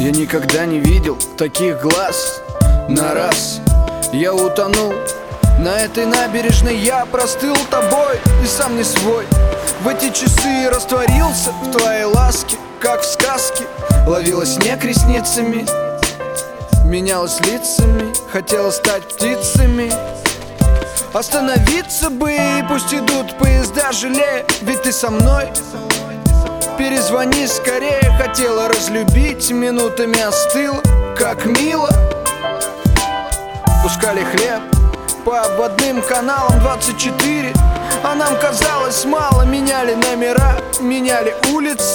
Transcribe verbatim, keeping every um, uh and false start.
Я никогда не видел таких глаз. На раз я утонул на этой набережной, я простыл тобой и сам не свой. В эти часы растворился в твоей ласке, как в сказке. Ловила снег ресницами, менялась лицами, хотела стать птицами. Остановиться бы, и пусть идут поезда, жалея, ведь ты со мной. Перезвони скорее, хотела разлюбить, минутами остыла, как мило. Пускали хлеб по обводным каналам двадцать четыре, а нам казалось мало. Меняли номера, меняли улицы,